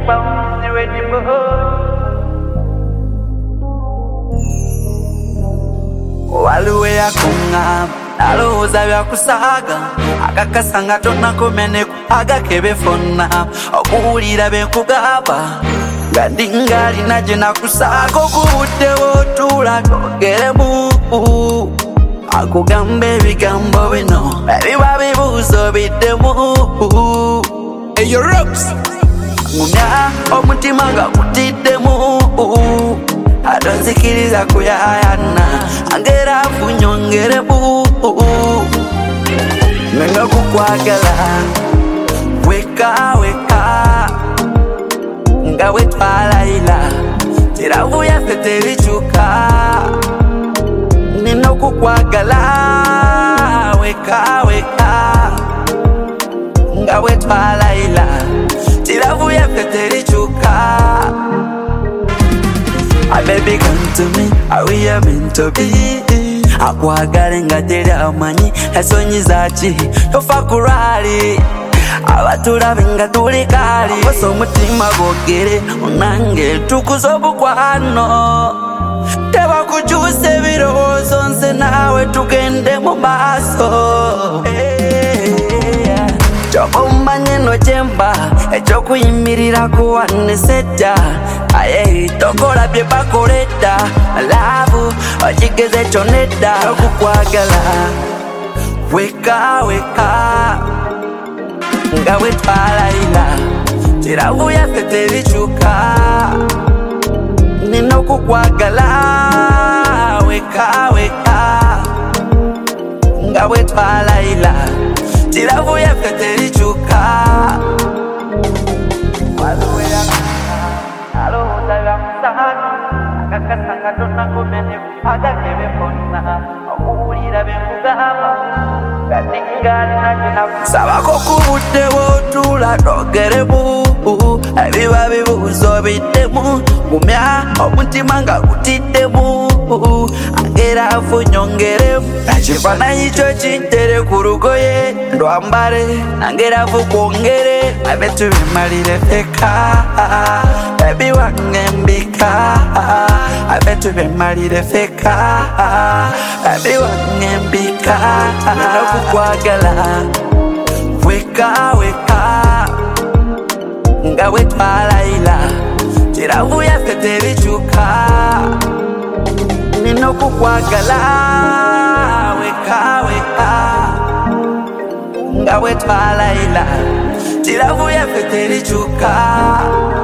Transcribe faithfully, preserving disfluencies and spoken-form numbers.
Waluwe ya kunga Naluza vya kusaga Akakasanga tona kumeneku Agakebe fona Okuhulira bekugaba Gandingali naje na kusaga Okuhute wotula togeremu Akugambe bigambo bino Ebiba bibuzo bidemu Hey yo Rocks Ngumya omutima nga kutidemu Adonzikiriza kuyayana Angera funyongere bu Menga kukwagala Weka weka Nga wetwala ila Tiravu ya feteri chuka Nino kukwagala Weka weka Nga wetwala ila Tiravu ya feteri chuka Ah, baby, come to me, are we are meant to be? Akwagale nga teri amanyi esonyizachi tofa kurali abatulabe nga tuli kali kosa omutima gwogere unange tukuza obukwano tebakukyusa ebirowoozo nze naawe tugende mu maaso kyobumanye no kyemba ekyokuyimirira kuwanesejja aye tokola bye bakoleda laavu okigeze kyonedda okukwagala weka weka nga wetwala ila tiravu yaffe terikyuka nina okukwagala weka weka nga wetwala ila tiravu yaffe terikyuka Akakasanga tona kumene Agakebe fona Okuhulira bekugaba Gandingali naje na Sabako kubude wotula togeremu Ebiba bibuzo bidemu Ngumya omutima nga kutidemu Angera funyongeremu Nachifananyi cho chintere kurugoye Ndwambare Angera fukwongere Abetu bimalire feka Baby wangembika Abetu bimalire feka Baby wangembika Nakukwagala Weka weka Nga wetwala ila Tiravu yaffe terikyuka Nina kukwagala Weka weka Nga wetwala ila Tiravu yaffe terikyuka